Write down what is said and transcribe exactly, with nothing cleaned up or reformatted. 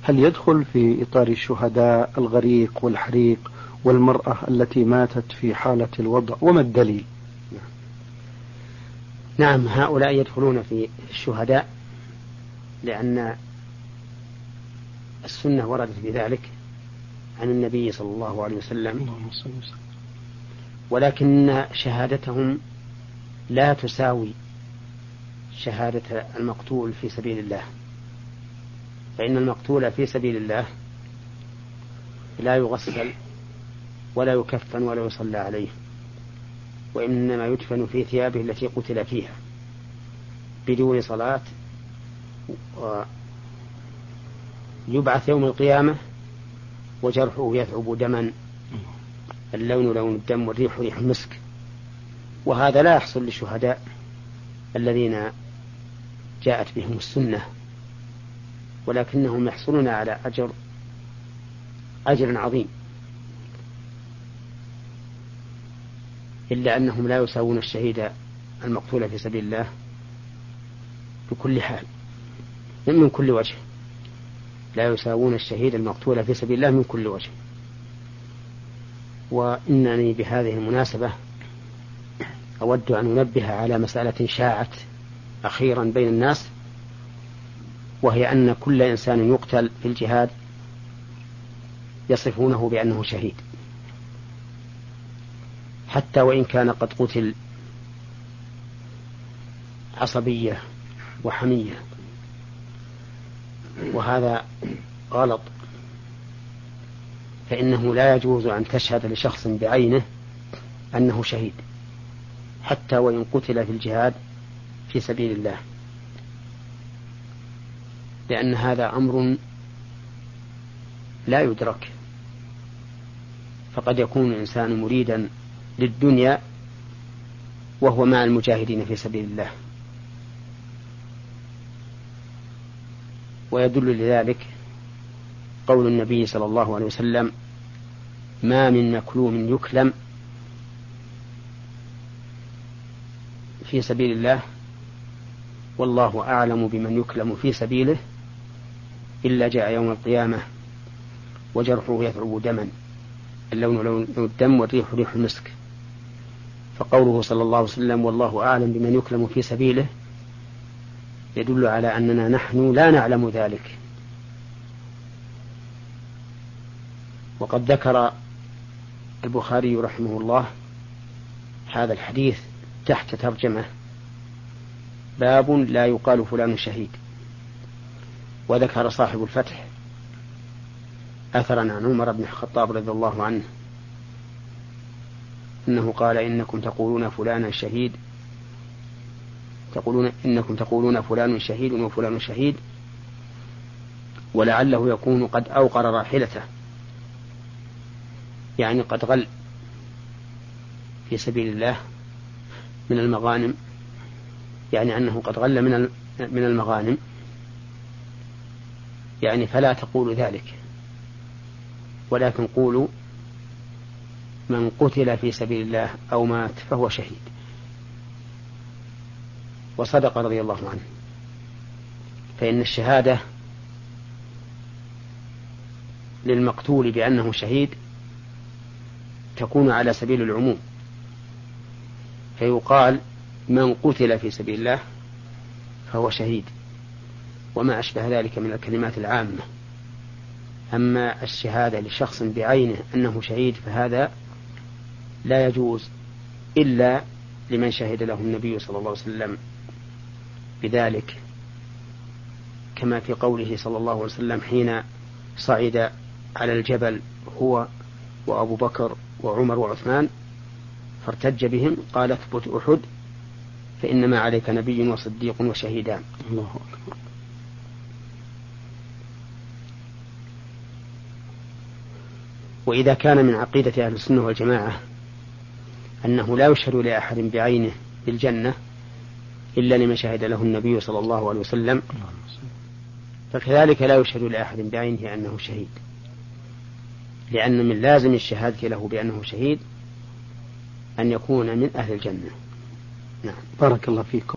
هل يدخل في إطار الشهداء الغريق والحريق والمرأة التي ماتت في حالة الوضع، وما الدليل؟ نعم، هؤلاء يدخلون في الشهداء لأن السنة وردت بذلك عن النبي صلى الله عليه وسلم، ولكن شهادتهم لا تساوي شهادة المقتول في سبيل الله، فإن المقتول في سبيل الله لا يغسل ولا يكفن ولا يصلى عليه، وإنما يدفن في ثيابه التي قتل فيها بدون صلاة، ويبعث يوم القيامة وجرحه يثعب دما، اللون لون الدم والريح ريح المسك. وهذا لا يحصل للشهداء الذين جاءت بهم السنة، ولكنهم يحصلون على أجر أجر عظيم، إلا أنهم لا يساوون الشهيد المقتول في سبيل الله بكل حال من كل وجه، لا يساوون الشهيد المقتول في سبيل الله من كل وجه. وإنني بهذه المناسبة أود أن أنبه على مسألة شاعت أخيرا بين الناس، وهي أن كل إنسان يقتل في الجهاد يصفونه بأنه شهيد، حتى وإن كان قد قتل عصبية وحمية، وهذا غلط، فإنه لا يجوز أن تشهد لشخص بعينه أنه شهيد حتى وإن قتل في الجهاد في سبيل الله، لأن هذا أمر لا يدرك. فقد يكون الإنسان مريدا للدنيا وهو مع المجاهدين في سبيل الله، ويدل لذلك قول النبي صلى الله عليه وسلم: ما من مكلوم يكلم في سبيل الله والله أعلم بمن يكلم في سبيله إلا جاء يوم القيامة وجرحه يثعب دما، اللون لون الدم والريح ريح المسك. فقوله صلى الله عليه وسلم والله أعلم بمن يكلم في سبيله يدل على أننا نحن لا نعلم ذلك. وقد ذكر البخاري رحمه الله هذا الحديث تحت ترجمة: باب لا يقال فلان شهيد. وذكر صاحب الفتح أثرا عن عمر بن الخطاب رضي الله عنه إنه قال: إنكم تقولون فلان شهيد تقولون إنكم تقولون فلان شهيد وفلان شهيد، ولعله يكون قد أوقر راحلته، يعني قد غل في سبيل الله من المغانم، يعني أنه قد غل من من المغانم، يعني فلا تقولوا ذلك، ولكن قولوا من قتل في سبيل الله أو مات فهو شهيد. وصدق رضي الله عنه، فإن الشهادة للمقتول بأنه شهيد تكون على سبيل العموم، فيقال من قتل في سبيل الله فهو شهيد وما أشبه ذلك من الكلمات العامة. أما الشهادة لشخص بعينه أنه شهيد فهذا لا يجوز إلا لمن شهد له النبي صلى الله عليه وسلم بذلك، كما في قوله صلى الله عليه وسلم حين صعد على الجبل هو وأبو بكر وعمر وعثمان فارتج بهم قال: اثبت أحد فإنما عليك نبي وصديق وشهيدان. الله أكبر. وإذا كان من عقيدة أهل السنة والجماعة أنه لا يشهد لأحد بعينه بالجنة إلا لمن شهد له النبي صلى الله عليه وسلم، فكذلك لا يشهد لأحد بعينه أنه شهيد، لأن من لازم الشهادة له بأنه شهيد أن يكون من أهل الجنة. نعم. بارك الله فيكم.